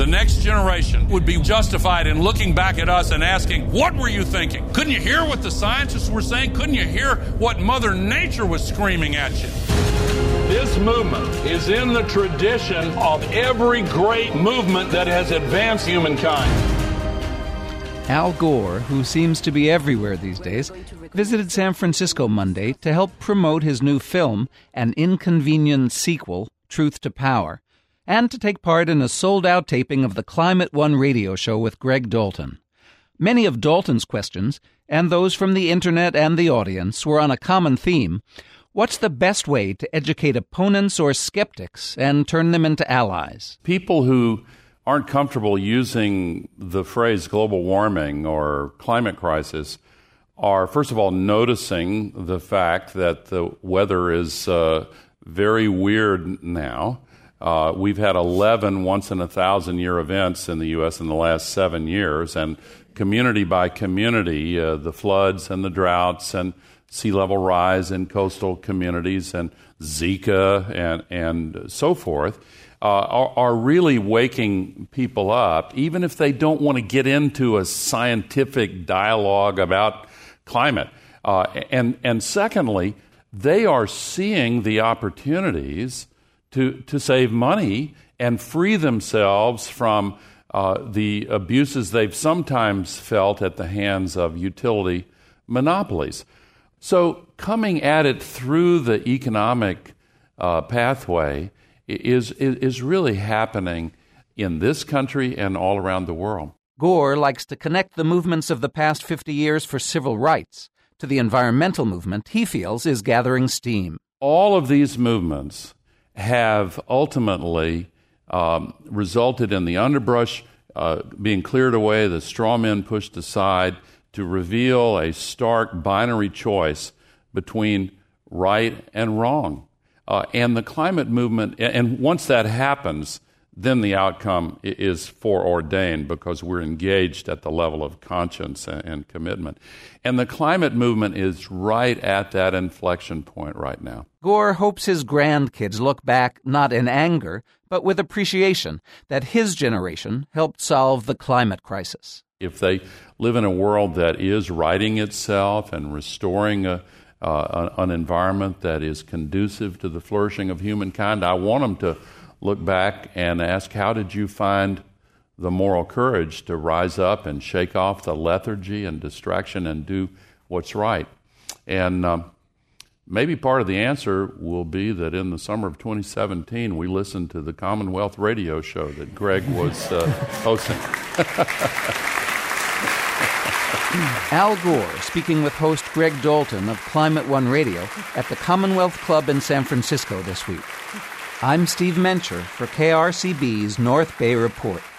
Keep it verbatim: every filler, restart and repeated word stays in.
the next generation would be justified in looking back at us and asking, what were you thinking? Couldn't you hear what the scientists were saying? Couldn't you hear what Mother Nature was screaming at you? This movement is in the tradition of every great movement that has advanced humankind. Al Gore, who seems to be everywhere these days, visited San Francisco Monday to help promote his new film, an inconvenient sequel, Truth to Power, and to take part in a sold-out taping of the Climate One radio show with Greg Dalton. Many of Dalton's questions, and those from the Internet and the audience, were on a common theme. What's the best way to educate opponents or skeptics and turn them into allies? People who aren't comfortable using the phrase global warming or climate crisis are, first of all, noticing the fact that the weather is uh, very weird now. Uh, we've had eleven once-in-a-thousand-year events in the U S in the last seven years, and community by community, uh, the floods and the droughts and sea level rise in coastal communities and Zika and, and so forth, uh, are, are really waking people up, even if they don't want to get into a scientific dialogue about climate. Uh, and, and secondly, they are seeing the opportunities to, to save money and free themselves from uh, the abuses they've sometimes felt at the hands of utility monopolies. So coming at it through the economic uh, pathway is, is is really happening in this country and all around the world. Gore likes to connect the movements of the past fifty years for civil rights to the environmental movement he feels is gathering steam. All of these movements have ultimately um, resulted in the underbrush uh, being cleared away, the straw men pushed aside, to reveal a stark binary choice between right and wrong. Uh, and the climate movement, and once that happens, then the outcome is foreordained because we're engaged at the level of conscience and, and commitment. And the climate movement is right at that inflection point right now. Gore hopes his grandkids look back not in anger, but with appreciation that his generation helped solve the climate crisis. If they live in a world that is righting itself and restoring a, uh, an environment that is conducive to the flourishing of humankind, I want them to look back and ask, how did you find the moral courage to rise up and shake off the lethargy and distraction and do what's right? And um, maybe part of the answer will be that in the summer of twenty seventeen, we listened to the Commonwealth radio show that Greg was uh, hosting. Al Gore speaking with host Greg Dalton of Climate One Radio at the Commonwealth Club in San Francisco this week. I'm Steve Mencher for K R C B's North Bay Report.